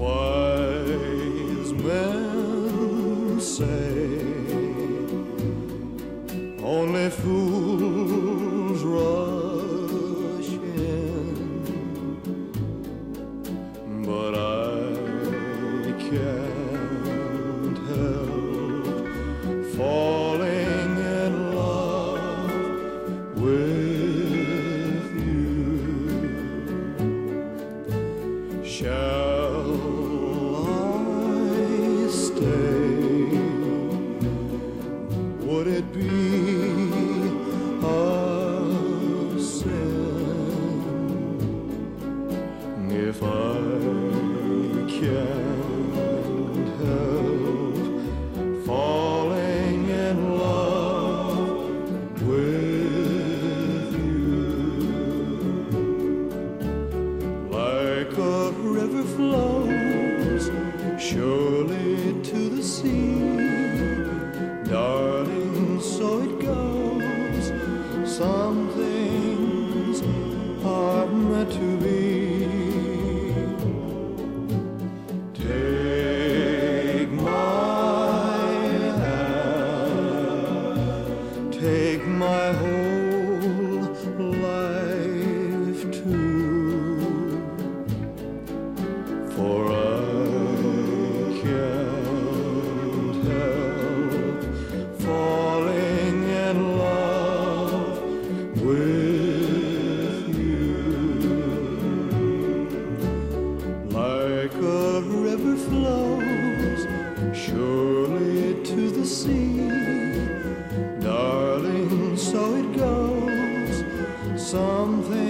Wise men say only fools rush in, but I can't help falling in love with you. Shall I stay? Would it be a sin if I can't help falling in love with you? Like a river flows surely to the sea, darling, so it goes. Some things are meant to be. Take my hand, take my whole life too, for I can't help falling in love with you. Like a river flows surely to the sea, darling, so it goes. Some things